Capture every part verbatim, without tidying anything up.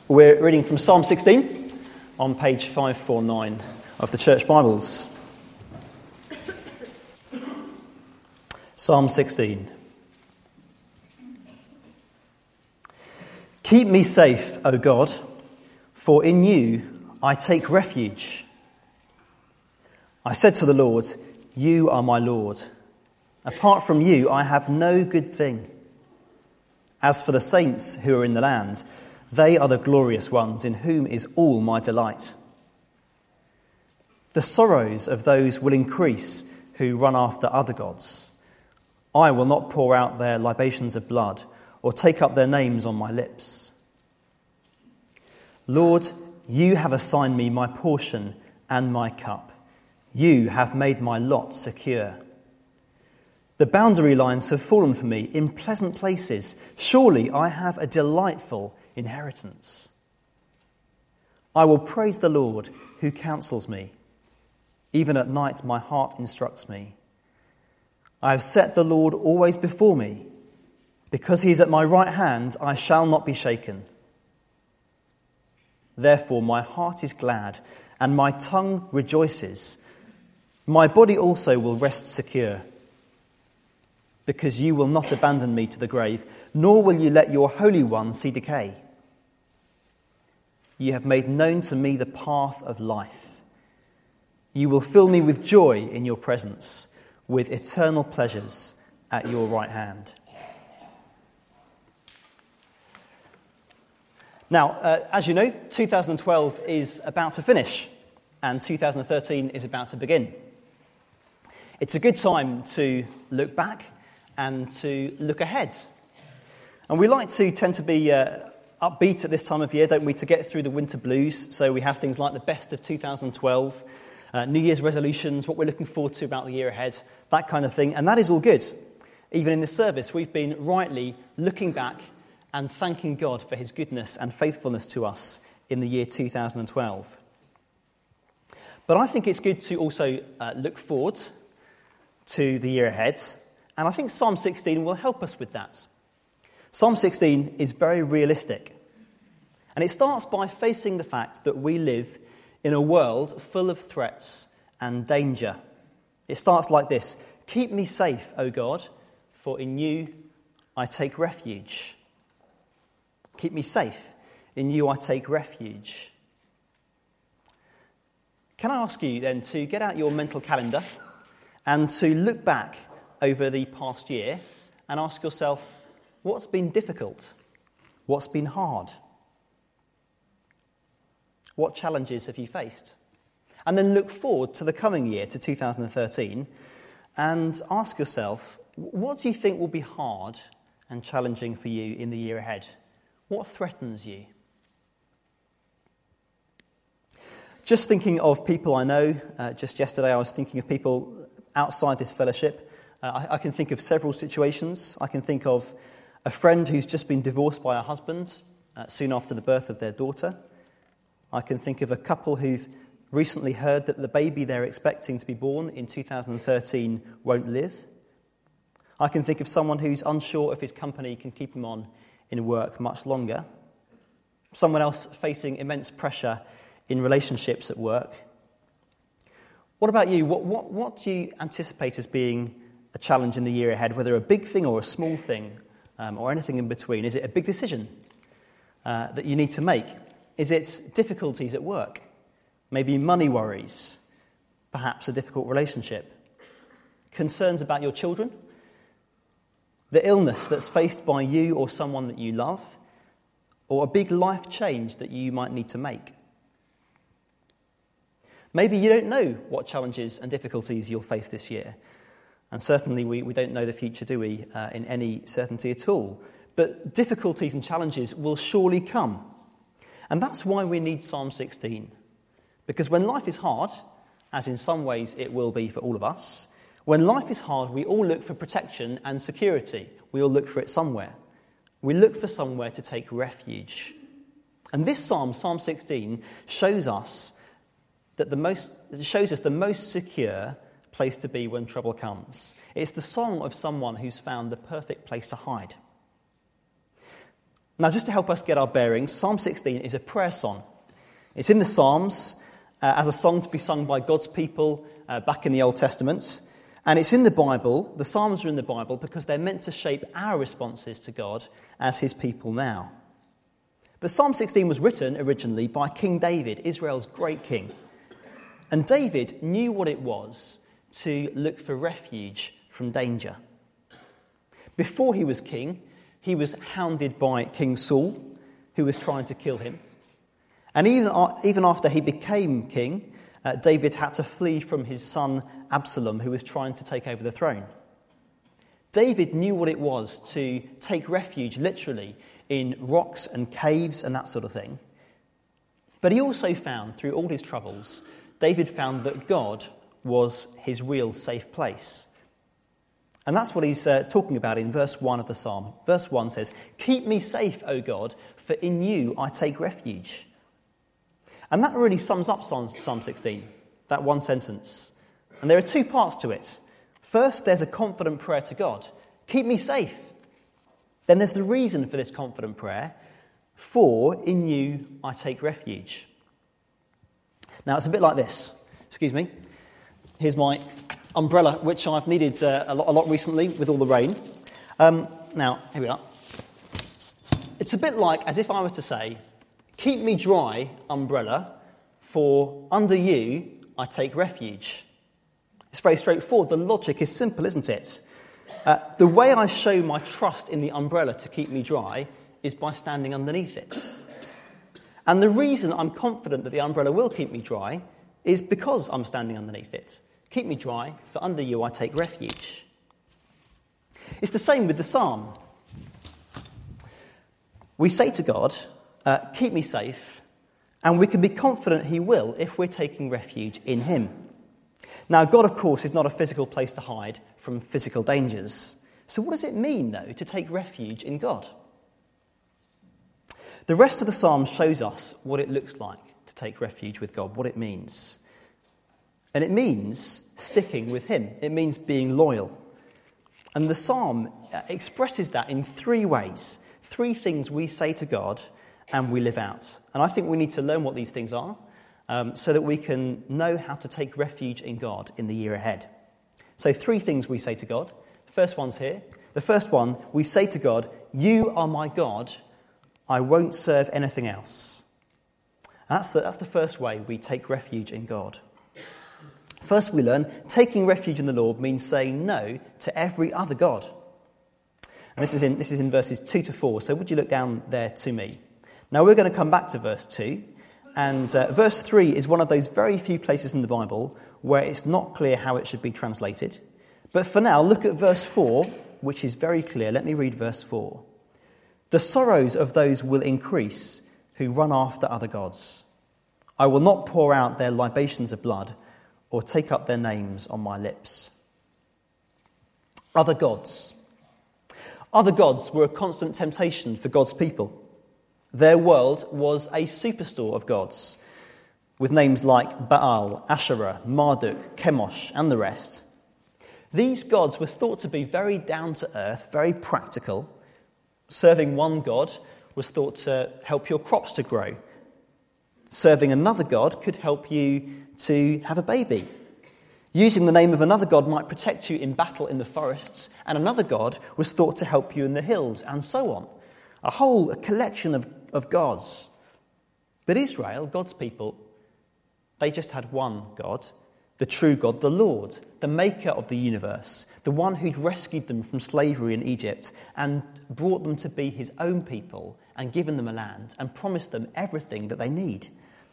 We're reading from Psalm sixteen on page five forty-nine of the Church Bibles. Psalm sixteen. Keep me safe, O God, for in you I take refuge. I said to the Lord, you are my Lord. Apart from you, I have no good thing. As for the saints who are in the land, they are the glorious ones in whom is all my delight. The sorrows of those will increase who run after other gods. I will not pour out their libations of blood or take up their names on my lips. Lord, you have assigned me my portion and my cup. You have made my lot secure. The boundary lines have fallen for me in pleasant places. Surely I have a delightful inheritance. I will praise the Lord who counsels me. Even at night my heart instructs me. I have set the Lord always before me. Because he is at my right hand, I shall not be shaken. Therefore my heart is glad and my tongue rejoices. My body also will rest secure. Because you will not abandon me to the grave, nor will you let your Holy One see decay. You have made known to me the path of life. You will fill me with joy in your presence, with eternal pleasures at your right hand. Now, uh, as you know, two thousand twelve is about to finish, and two thousand thirteen is about to begin. It's a good time to look back and to look ahead. And we like to tend to be uh, upbeat at this time of year, don't we, to get through the winter blues. So we have things like the best of two thousand twelve, uh, New Year's resolutions, what we're looking forward to about the year ahead, that kind of thing. And that is all good. Even in this service, we've been rightly looking back and thanking God for his goodness and faithfulness to us in the year two thousand twelve. But I think it's good to also uh, look forward to the year ahead. And I think Psalm sixteen will help us with that. Psalm sixteen is very realistic. And it starts by facing the fact that we live in a world full of threats and danger. It starts like this: keep me safe, O God, for in you I take refuge. Keep me safe, in you I take refuge. Can I ask you then to get out your mental calendar and to look back over the past year and ask yourself, what's been difficult? What's been hard? What challenges have you faced? And then look forward to the coming year, to two thousand thirteen, and ask yourself, what do you think will be hard and challenging for you in the year ahead? What threatens you? Just thinking of people I know, uh, just yesterday I was thinking of people outside this fellowship. Uh, I, I can think of several situations. I can think of a friend who's just been divorced by her husband uh, soon after the birth of their daughter. I can think of a couple who've recently heard that the baby they're expecting to be born in two thousand thirteen won't live. I can think of someone who's unsure if his company can keep him on in work much longer. Someone else facing immense pressure in relationships at work. What about you? What, what, what do you anticipate as being a challenge in the year ahead, whether a big thing or a small thing, um, or anything in between? Is it a big decision uh, that you need to make? Is it difficulties at work? Maybe money worries? Perhaps a difficult relationship? Concerns about your children? The illness that's faced by you or someone that you love? Or a big life change that you might need to make? Maybe you don't know what challenges and difficulties you'll face this year. And certainly we, we don't know the future, do we, uh, in any certainty at all. But difficulties and challenges will surely come. And that's why we need Psalm sixteen. Because when life is hard, as in some ways it will be for all of us, when life is hard, we all look for protection and security. We all look for it somewhere. We look for somewhere to take refuge. And this psalm, Psalm sixteen, shows us that the most shows us the most secure place to be when trouble comes. It's the song of someone who's found the perfect place to hide. Now, just to help us get our bearings, Psalm sixteen is a prayer song. It's in the Psalms uh, as a song to be sung by God's people uh, back in the Old Testament. And it's in the Bible, the Psalms are in the Bible, because they're meant to shape our responses to God as his people now. But Psalm sixteen was written originally by King David, Israel's great king. And David knew what it was to look for refuge from danger. Before he was king, he was hounded by King Saul, who was trying to kill him. And even, even after he became king, uh, David had to flee from his son Absalom, who was trying to take over the throne. David knew what it was to take refuge, literally, in rocks and caves and that sort of thing. But he also found, through all his troubles, David found that God was his real safe place. And that's what he's uh, talking about in verse one of the psalm. Verse one says, "Keep me safe, O God, for in you I take refuge." And that really sums up Psalm sixteen, that one sentence. And there are two parts to it. First, there's a confident prayer to God. Keep me safe. Then there's the reason for this confident prayer. For in you I take refuge. Now, it's a bit like this. Excuse me. Here's my umbrella, which I've needed uh, a, lot, a lot recently with all the rain. Um, now, here we are. It's a bit like as if I were to say, keep me dry, umbrella, for under you I take refuge. It's very straightforward. The logic is simple, isn't it? Uh, the way I show my trust in the umbrella to keep me dry is by standing underneath it. And the reason I'm confident that the umbrella will keep me dry is because I'm standing underneath it. Keep me dry, for under you I take refuge. It's the same with the psalm. We say to God, uh, keep me safe, and we can be confident he will if we're taking refuge in him. Now, God, of course, is not a physical place to hide from physical dangers. So what does it mean, though, to take refuge in God? The rest of the psalm shows us what it looks like to take refuge with God, what it means. And it means sticking with him. It means being loyal. And the psalm expresses that in three ways. Three things we say to God and we live out. And I think we need to learn what these things are um, so that we can know how to take refuge in God in the year ahead. So three things we say to God. The first one's here. The first one, we say to God, you are my God. I won't serve anything else. And that's the, that's the first way we take refuge in God. First we learn, taking refuge in the Lord means saying no to every other god. And this is in this is in verses two to four, so would you look down there to me? Now we're going to come back to verse two, and uh, verse three is one of those very few places in the Bible where it's not clear how it should be translated. But for now, look at verse four, which is very clear. Let me read verse four. The sorrows of those will increase who run after other gods. I will not pour out their libations of blood, or take up their names on my lips. Other gods. Other gods were a constant temptation for God's people. Their world was a superstore of gods, with names like Baal, Asherah, Marduk, Chemosh, and the rest. These gods were thought to be very down-to-earth, very practical. Serving one god was thought to help your crops to grow. Serving another god could help you to have a baby. Using the name of another god might protect you in battle in the forests, and another god was thought to help you in the hills, and so on. A whole collection of, of gods. But Israel, God's people, they just had one God, the true God, the Lord, the maker of the universe, the one who'd rescued them from slavery in Egypt and brought them to be his own people and given them a land and promised them everything that they need.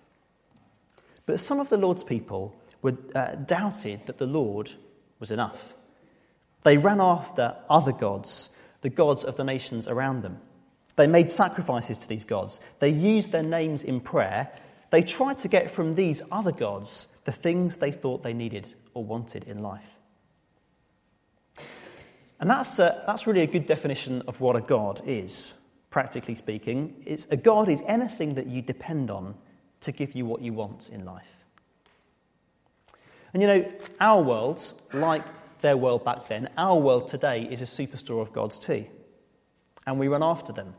But some of the Lord's people were uh, doubted that the Lord was enough. They ran after other gods, the gods of the nations around them. They made sacrifices to these gods. They used their names in prayer. They tried to get from these other gods the things they thought they needed or wanted in life. And that's a, that's really a good definition of what a god is, practically speaking. It's, a god is anything that you depend on to give you what you want in life. And you know, our world, like their world back then, our world today is a superstore of gods too. And we run after them.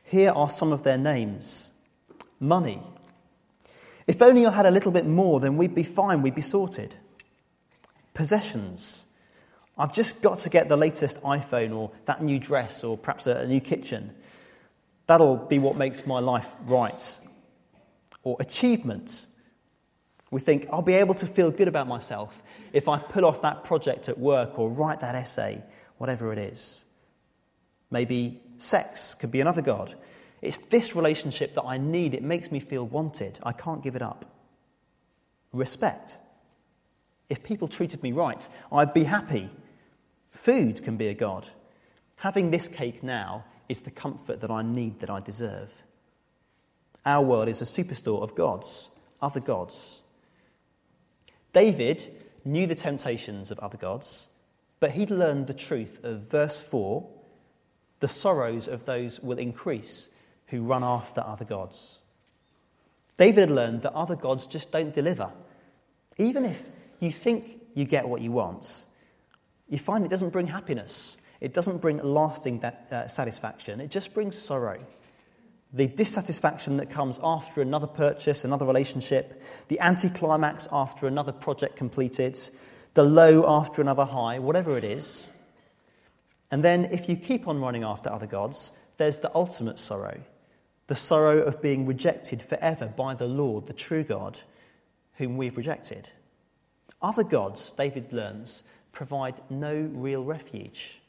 Here are some of their names. Money. If only I had a little bit more, then we'd be fine, we'd be sorted. Possessions. I've just got to get the latest iPhone or that new dress or perhaps a, a new kitchen. That'll be what makes my life right. Or achievement. We think, I'll be able to feel good about myself if I pull off that project at work or write that essay, whatever it is. Maybe sex could be another god. It's this relationship that I need. It makes me feel wanted. I can't give it up. Respect. If people treated me right, I'd be happy. Food can be a god. Having this cake now is the comfort that I need, that I deserve. Our world is a superstore of gods, other gods. David knew the temptations of other gods, but he'd learned the truth of verse four, the sorrows of those will increase who run after other gods. David had learned that other gods just don't deliver. Even if you think you get what you want, you find it doesn't bring happiness. It doesn't bring lasting uh, satisfaction. It just brings sorrow. The dissatisfaction that comes after another purchase, another relationship, the anticlimax after another project completed, the low after another high, whatever it is. And then if you keep on running after other gods, there's the ultimate sorrow, the sorrow of being rejected forever by the Lord, the true God, whom we've rejected. Other gods, David learns, provide no real refuge.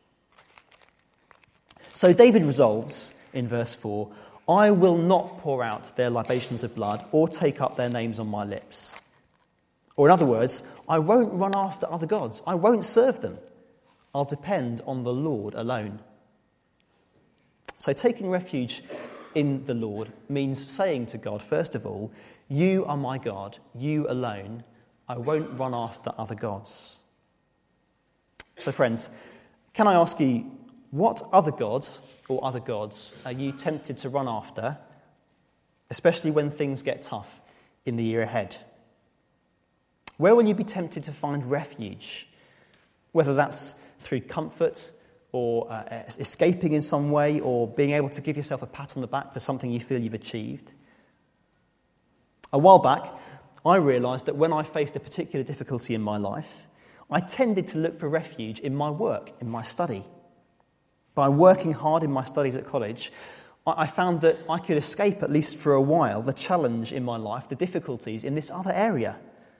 So David resolves in verse four, I will not pour out their libations of blood or take up their names on my lips. Or in other words, I won't run after other gods. I won't serve them. I'll depend on the Lord alone. So taking refuge in the Lord means saying to God, first of all, you are my God, you alone. I won't run after other gods. So friends, can I ask you, what other gods or other gods are you tempted to run after, especially when things get tough in the year ahead? Where will you be tempted to find refuge? Whether that's through comfort or uh, escaping in some way or being able to give yourself a pat on the back for something you feel you've achieved. A while back, I realised that when I faced a particular difficulty in my life, I tended to look for refuge in my work, in my study. By working hard in my studies at college, I found that I could escape, at least for a while, the challenge in my life, the difficulties in this other area.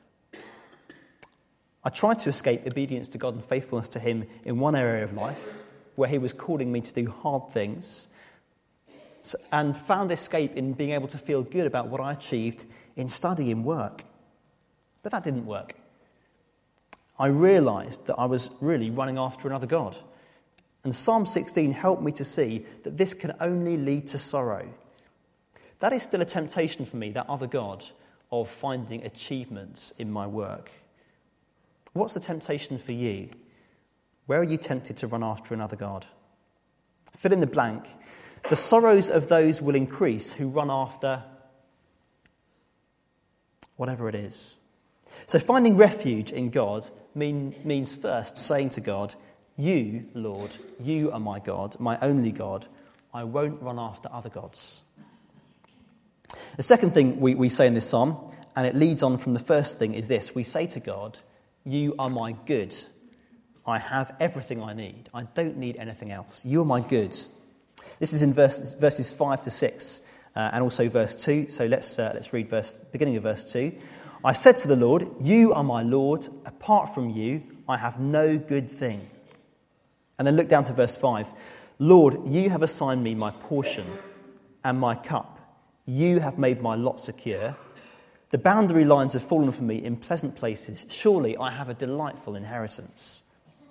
I tried to escape obedience to God and faithfulness to him in one area of life, where he was calling me to do hard things, and found escape in being able to feel good about what I achieved in study and work. But that didn't work. I realised that I was really running after another God. And Psalm sixteen helped me to see that this can only lead to sorrow. That is still a temptation for me, that other God, of finding achievements in my work. What's the temptation for you? Where are you tempted to run after another God? Fill in the blank. The sorrows of those will increase who run after whatever it is. So finding refuge in God mean, means first saying to God, you, Lord, you are my God, my only God. I won't run after other gods. The second thing we, we say in this psalm, and it leads on from the first thing, is this. We say to God, you are my good. I have everything I need. I don't need anything else. You are my good. This is in verses, verses five to six, uh, and also verse two. So let's uh, let's read verse beginning of verse two. I said to the Lord, you are my Lord. Apart from you, I have no good thing. And then look down to verse five. Lord, you have assigned me my portion and my cup. You have made my lot secure. The boundary lines have fallen for me in pleasant places. Surely I have a delightful inheritance.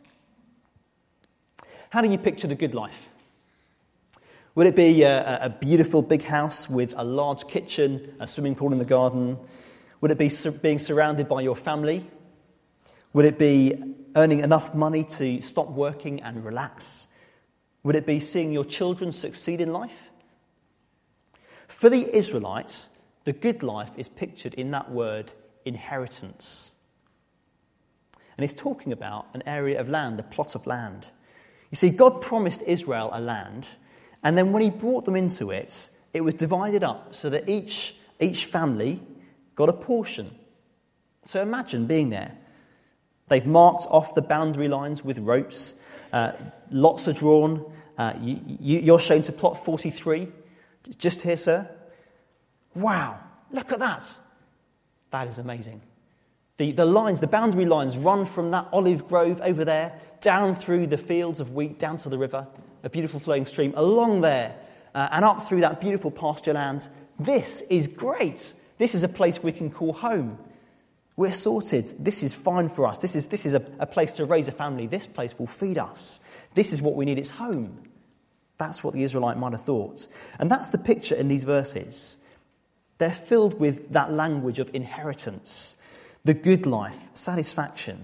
How do you picture the good life? Would it be a, a beautiful big house with a large kitchen, a swimming pool in the garden? Would it be sur- being surrounded by your family? Would it be earning enough money to stop working and relax? Would it be seeing your children succeed in life? For the Israelites, the good life is pictured in that word, inheritance. And it's talking about an area of land, a plot of land. You see, God promised Israel a land, And then when he brought them into it, it was divided up so that each, each family got a portion. So imagine being there. They've marked off the boundary lines with ropes. Uh, lots are drawn. Uh, you, you, you're shown to plot forty-three. Just here, sir. Wow, look at that. That is amazing. The, the lines, the boundary lines run from that olive grove over there, down through the fields of wheat, down to the river, a beautiful flowing stream, along there, uh, and up through that beautiful pasture land. This is great. This is a place we can call home. We're sorted. This is fine for us. This is, this is a, a place to raise a family. This place will feed us. This is what we need. It's home. That's what the Israelite might have thought. And that's the picture in these verses. They're filled with that language of inheritance, the good life, satisfaction.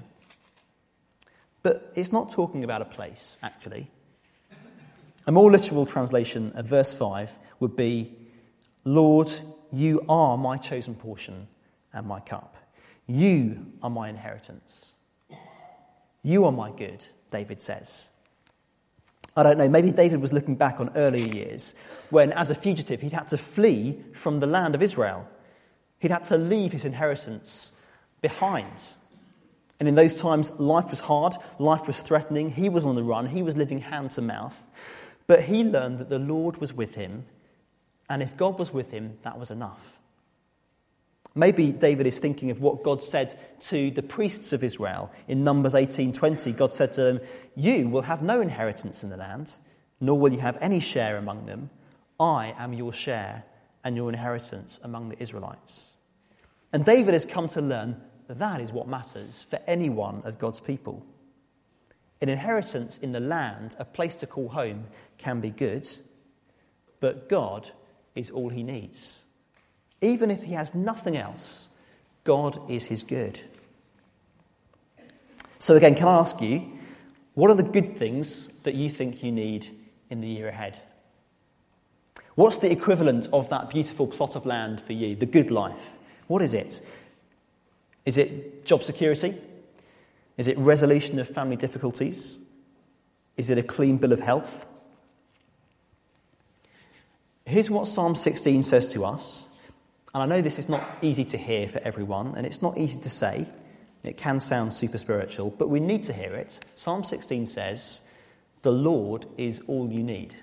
But it's not talking about a place, actually. A more literal translation of verse five would be, Lord, you are my chosen portion and my cup. You are my inheritance. You are my good, David says. I don't know, maybe David was looking back on earlier years when, as a fugitive, he'd had to flee from the land of Israel. He'd had to leave his inheritance behind. And in those times, life was hard, life was threatening, he was on the run, he was living hand to mouth. But he learned that the Lord was with him, and if God was with him, that was enough. Maybe David is thinking of what God said to the priests of Israel in Numbers eighteen twenty. God said to them, you will have no inheritance in the land, nor will you have any share among them. I am your share and your inheritance among the Israelites. And David has come to learn that that is what matters for any one of God's people. An inheritance in the land, a place to call home, can be good, but God is all he needs. Even if he has nothing else, God is his good. So again, can I ask you, what are the good things that you think you need in the year ahead? What's the equivalent of that beautiful plot of land for you, the good life? What is it? Is it job security? Is it resolution of family difficulties? Is it a clean bill of health? Here's what Psalm sixteen says to us. And I know this is not easy to hear for everyone, and it's not easy to say. It can sound super spiritual, but we need to hear it. Psalm sixteen says, the Lord is all you need.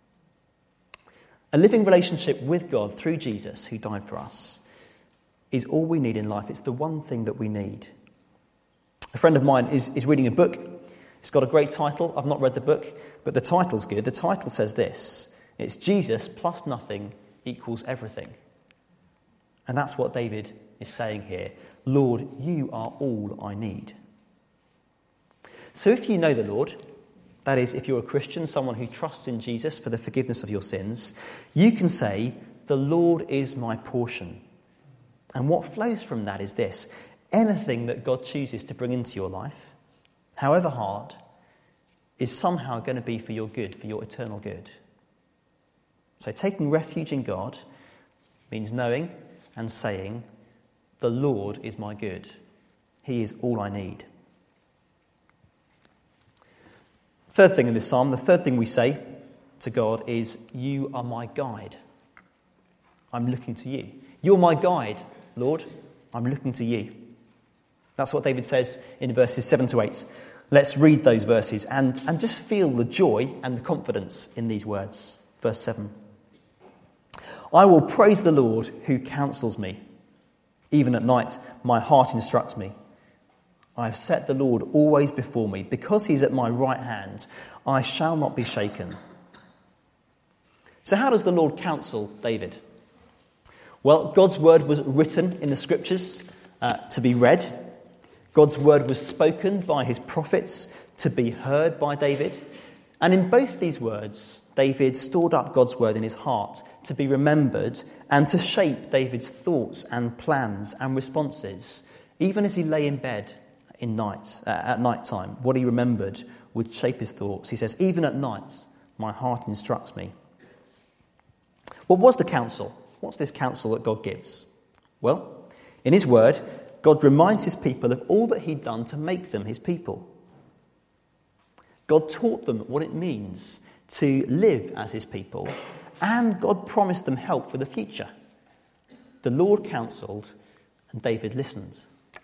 A living relationship with God through Jesus, who died for us, is all we need in life. It's the one thing that we need. A friend of mine is, is reading a book. It's got a great title. I've not read the book, but the title's good. The title says this. It's Jesus plus nothing equals everything. And that's what David is saying here. Lord, you are all I need. So if you know the Lord, that is, if you're a Christian, someone who trusts in Jesus for the forgiveness of your sins, you can say, the Lord is my portion. And what flows from that is this. Anything that God chooses to bring into your life, however hard, is somehow going to be for your good, for your eternal good. So taking refuge in God means knowing and saying, the Lord is my good. He is all I need. Third thing in this psalm, the third thing we say to God is, you are my guide. I'm looking to you. You're my guide, Lord. I'm looking to you. That's what David says in verses seven to eight. Let's read those verses and, and just feel the joy and the confidence in these words. Verse seven. I will praise the Lord who counsels me. Even at night, my heart instructs me. I have set the Lord always before me. Because he's at my right hand, I shall not be shaken. So how does the Lord counsel David? Well, God's word was written in the scriptures uh, to be read. God's word was spoken by his prophets to be heard by David. And in both these words, David stored up God's word in his heart to be remembered and to shape David's thoughts and plans and responses. Even as he lay in bed in night, uh, at night time, what he remembered would shape his thoughts. He says, even at night, my heart instructs me. What was the counsel? What's this counsel that God gives? Well, in his word, God reminds his people of all that he'd done to make them his people. God taught them what it means to live as his people, and God promised them help for the future. The Lord counselled, and David listened.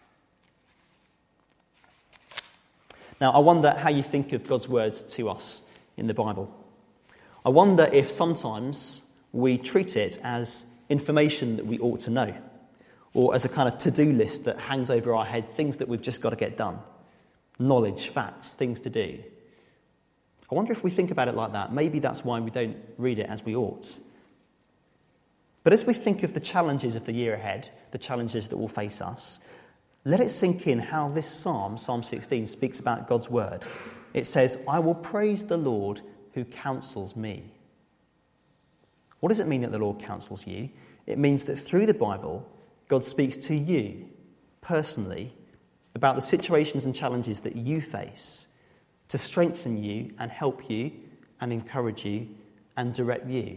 Now, I wonder how you think of God's words to us in the Bible. I wonder if sometimes we treat it as information that we ought to know, or as a kind of to-do list that hangs over our head, things that we've just got to get done. Knowledge, facts, things to do. I wonder if we think about it like that. Maybe that's why we don't read it as we ought. But as we think of the challenges of the year ahead, the challenges that will face us, let it sink in how this psalm, Psalm sixteen, speaks about God's word. It says, I will praise the Lord who counsels me. What does it mean that the Lord counsels you? It means that through the Bible, God speaks to you personally about the situations and challenges that you face to strengthen you and help you and encourage you and direct you.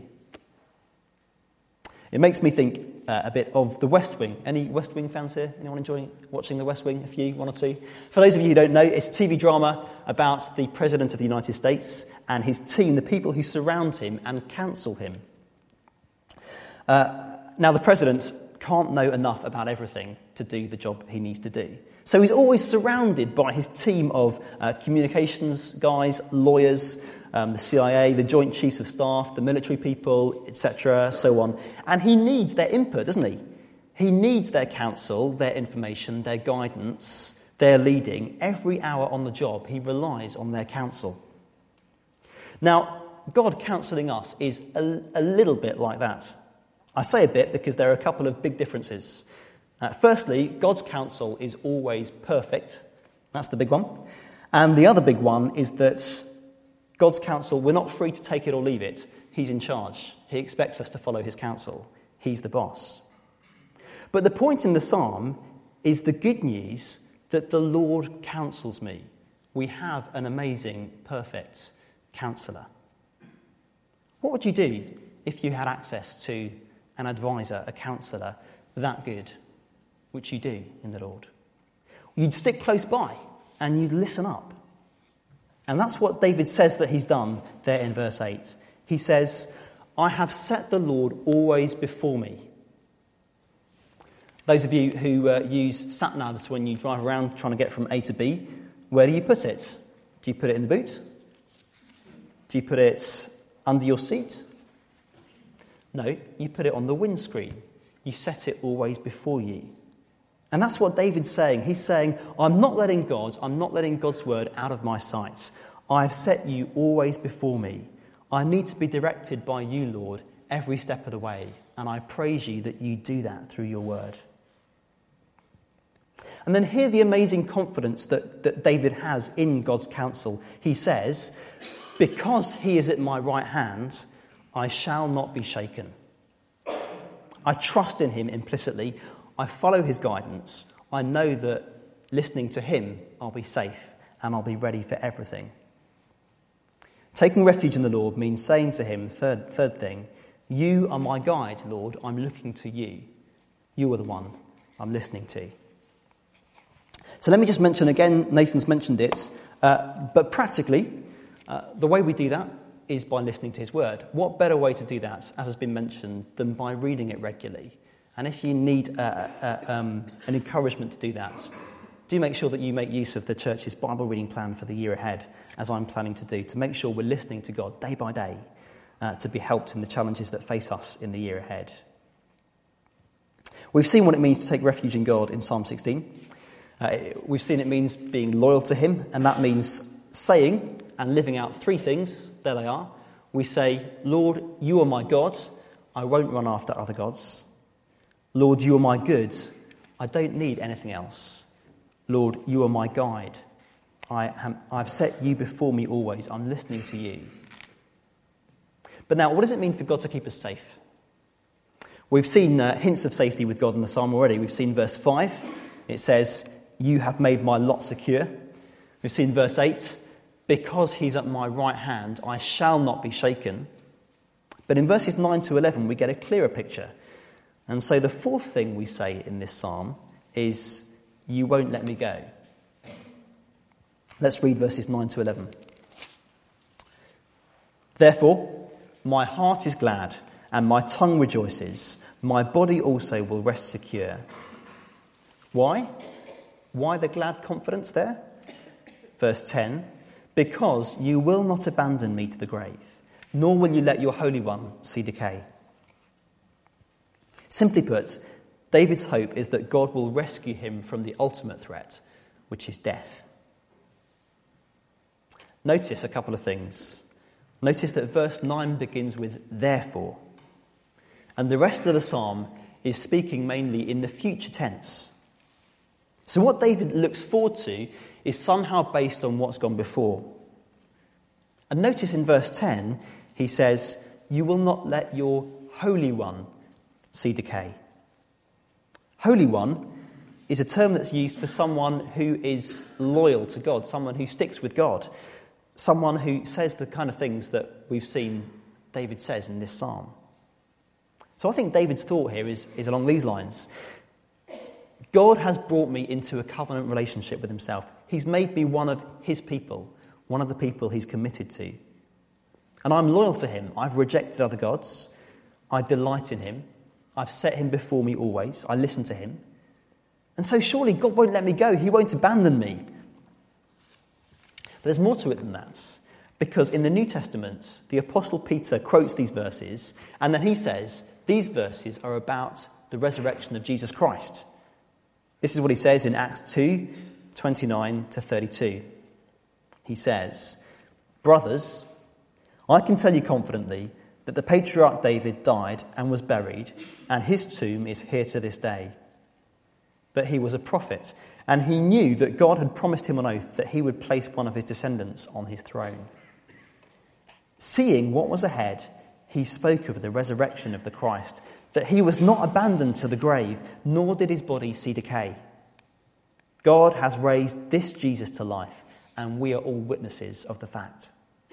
It makes me think uh, a bit of The West Wing. Any West Wing fans here? Anyone enjoying watching The West Wing? A few, one or two? For those of you who don't know, it's a T V drama about the President of the United States and his team, the people who surround him and counsel him. Uh, now, the President can't know enough about everything to do the job he needs to do. So he's always surrounded by his team of uh, communications guys, lawyers, um, the C I A, the Joint Chiefs of Staff, the military people, et cetera, so on. And he needs their input, doesn't he? He needs their counsel, their information, their guidance, their leading. Every hour on the job, he relies on their counsel. Now, God counselling us is a, a little bit like that. I say a bit because there are a couple of big differences. Uh, firstly, God's counsel is always perfect. That's the big one. And the other big one is that God's counsel, we're not free to take it or leave it. He's in charge. He expects us to follow his counsel. He's the boss. But the point in the psalm is the good news that the Lord counsels me. We have an amazing, perfect counsellor. What would you do if you had access to an advisor, a counsellor that good, which you do in the Lord? You'd stick close by and you'd listen up. And that's what David says that he's done there in verse eight. He says, I have set the Lord always before me. Those of you who uh, use sat-navs when you drive around trying to get from A to B, where do you put it? Do you put it in the boot? Do you put it under your seat? No, you put it on the windscreen. You set it always before you. And that's what David's saying. He's saying, I'm not letting God, I'm not letting God's word out of my sight. I've set you always before me. I need to be directed by you, Lord, every step of the way. And I praise you that you do that through your word. And then hear the amazing confidence that, that David has in God's counsel. He says, because he is at my right hand, I shall not be shaken. I trust in him implicitly. I follow his guidance. I know that listening to him, I'll be safe and I'll be ready for everything. Taking refuge in the Lord means saying to him, third, third thing, you are my guide, Lord. I'm looking to you. You are the one I'm listening to. So let me just mention again, Nathan's mentioned it, uh, but practically, uh, the way we do that is by listening to his word. What better way to do that, as has been mentioned, than by reading it regularly? And if you need uh, uh, um, an encouragement to do that, do make sure that you make use of the church's Bible reading plan for the year ahead, as I'm planning to do, to make sure we're listening to God day by day uh, to be helped in the challenges that face us in the year ahead. We've seen what it means to take refuge in God in Psalm sixteen. Uh, we've seen it means being loyal to him, and that means saying and living out three things. There they are. We say, Lord, you are my God. I won't run after other gods. Lord, you are my good. I don't need anything else. Lord, you are my guide. I am, I've set you before me always. I'm listening to you. But now, what does it mean for God to keep us safe? We've seen uh, hints of safety with God in the psalm already. We've seen verse five. It says, you have made my lot secure. We've seen verse eight. Because he's at my right hand, I shall not be shaken. But in verses nine to eleven, we get a clearer picture. And so the fourth thing we say in this psalm is, you won't let me go. Let's read verses nine to eleven. Therefore, my heart is glad and my tongue rejoices. My body also will rest secure. Why? Why the glad confidence there? Verse ten, because you will not abandon me to the grave, nor will you let your Holy One see decay. Simply put, David's hope is that God will rescue him from the ultimate threat, which is death. Notice a couple of things. Notice that verse nine begins with therefore, and the rest of the psalm is speaking mainly in the future tense. So what David looks forward to is somehow based on what's gone before. And notice in verse ten, he says, you will not let your Holy One see decay. Holy One is a term that's used for someone who is loyal to God, someone who sticks with God, someone who says the kind of things that we've seen David says in this psalm. So I think David's thought here is, is along these lines. God has brought me into a covenant relationship with himself. He's made me one of his people, one of the people he's committed to. And I'm loyal to him. I've rejected other gods. I delight in him. I've set him before me always. I listen to him. And so surely God won't let me go. He won't abandon me. But there's more to it than that. Because in the New Testament, the Apostle Peter quotes these verses, and then he says, these verses are about the resurrection of Jesus Christ. This is what he says in Acts two, twenty-nine to thirty-two. He says, brothers, I can tell you confidently that the patriarch David died and was buried, and his tomb is here to this day. But he was a prophet, and he knew that God had promised him on oath that he would place one of his descendants on his throne. Seeing what was ahead, he spoke of the resurrection of the Christ, that he was not abandoned to the grave, nor did his body see decay. God has raised this Jesus to life, and we are all witnesses of the fact.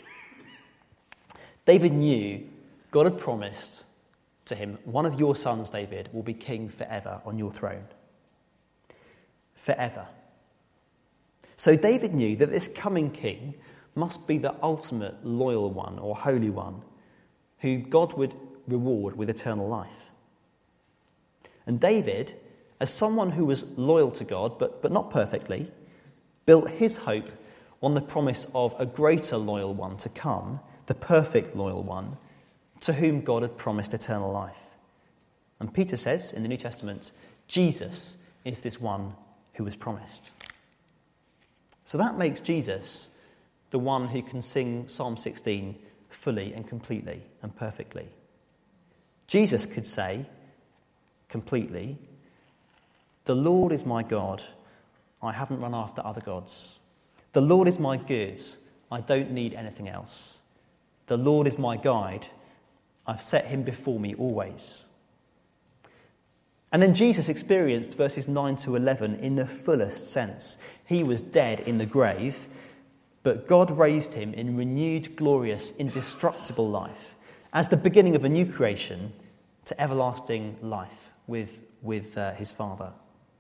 David knew God had promised to him, one of your sons, David, will be king forever on your throne. Forever. So David knew that this coming king must be the ultimate loyal one or holy one, who God would reward with eternal life. And David, as someone who was loyal to God, but, but not perfectly, built his hope on the promise of a greater loyal one to come, the perfect loyal one, to whom God had promised eternal life. And Peter says in the New Testament, Jesus is this one who was promised. So that makes Jesus the one who can sing Psalm sixteen fully and completely and perfectly. Jesus could say completely, the Lord is my God, I haven't run after other gods. The Lord is my good, I don't need anything else. The Lord is my guide, I've set him before me always. And then Jesus experienced verses nine to eleven in the fullest sense. He was dead in the grave, but God raised him in renewed, glorious, indestructible life as the beginning of a new creation to everlasting life with, with uh, his Father.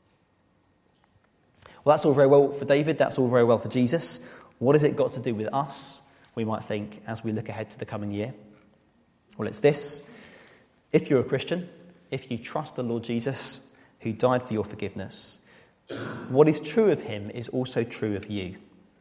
Well, that's all very well for David. That's all very well for Jesus. What has it got to do with us, we might think, as we look ahead to the coming year? Well, it's this. If you're a Christian, if you trust the Lord Jesus, who died for your forgiveness, what is true of him is also true of you.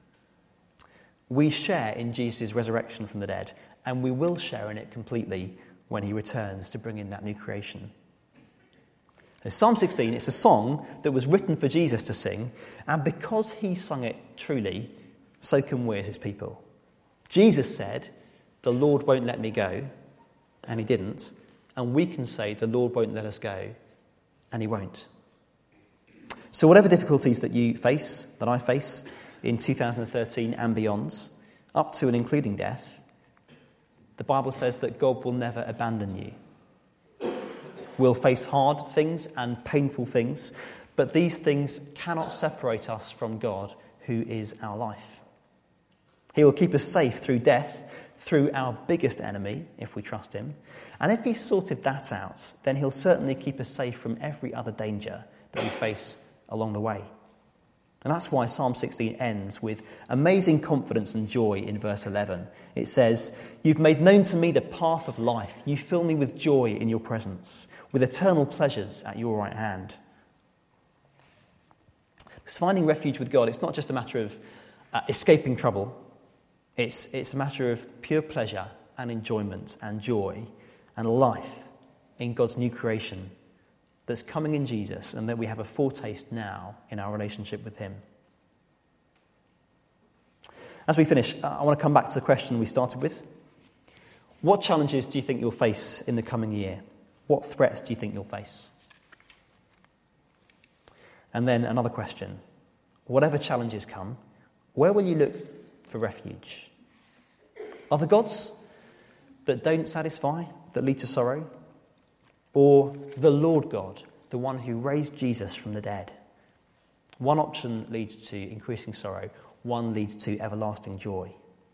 We share in Jesus' resurrection from the dead, and we will share in it completely when he returns to bring in that new creation. So Psalm sixteen, it's a song that was written for Jesus to sing, and because he sung it truly, so can we as his people. Jesus said, the Lord won't let me go, and he didn't, and we can say, the Lord won't let us go, and he won't. So whatever difficulties that you face, that I face, in two thousand thirteen and beyond, up to and including death, the Bible says that God will never abandon you. We'll face hard things and painful things, but these things cannot separate us from God, who is our life. He will keep us safe through death, through our biggest enemy, if we trust him. And if he's sorted that out, then he'll certainly keep us safe from every other danger that we face along the way. And that's why Psalm sixteen ends with amazing confidence and joy in verse eleven. It says, "You've made known to me the path of life. You fill me with joy in your presence, with eternal pleasures at your right hand." Because finding refuge with God, it's not just a matter of uh, escaping trouble. It's, it's a matter of pure pleasure and enjoyment and joy and life in God's new creation that's coming in Jesus, and that we have a foretaste now in our relationship with him. As we finish, I want to come back to the question we started with. What challenges do you think you'll face in the coming year? What threats do you think you'll face? And then another question. Whatever challenges come, where will you look for refuge? Are the gods that don't satisfy, that lead to sorrow? Or the Lord God, the one who raised Jesus from the dead? One option leads to increasing sorrow, one leads to everlasting joy.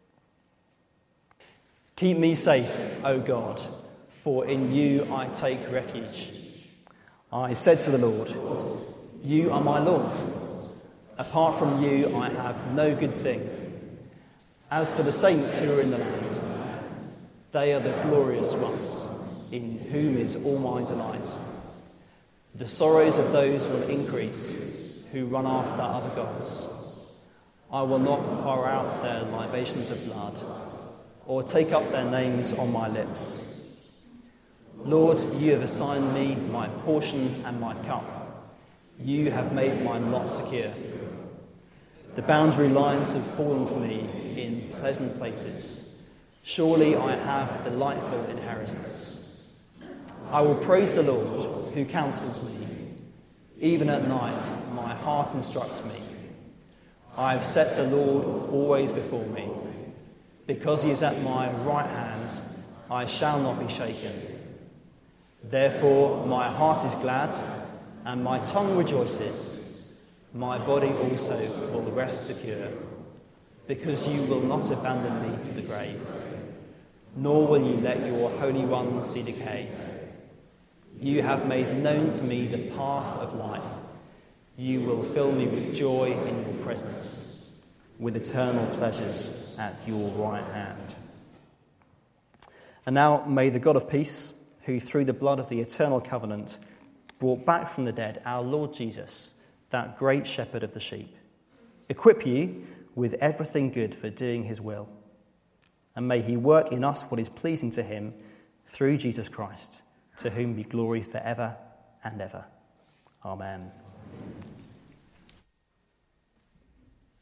Keep me safe, O God, for in you I take refuge. I said to the Lord, you are my Lord. Apart from you I have no good thing. As for the saints who are in the land, they are the glorious ones, in whom is all my delight. The sorrows of those will increase, who run after other gods. I will not pour out their libations of blood, or take up their names on my lips. Lord, you have assigned me my portion and my cup. You have made my lot secure. The boundary lines have fallen for me in pleasant places. Surely I have a delightful inheritance. I will praise the Lord, who counsels me. Even at night, my heart instructs me. I have set the Lord always before me. Because he is at my right hand, I shall not be shaken. Therefore, my heart is glad, and my tongue rejoices. My body also will rest secure, because you will not abandon me to the grave, nor will you let your Holy One see decay. You have made known to me the path of life. You will fill me with joy in your presence, with eternal pleasures at your right hand. And now may the God of peace, who through the blood of the eternal covenant brought back from the dead our Lord Jesus, that great shepherd of the sheep, equip you with everything good for doing his will. And may he work in us what is pleasing to him through Jesus Christ, to whom be glory forever and ever. Amen.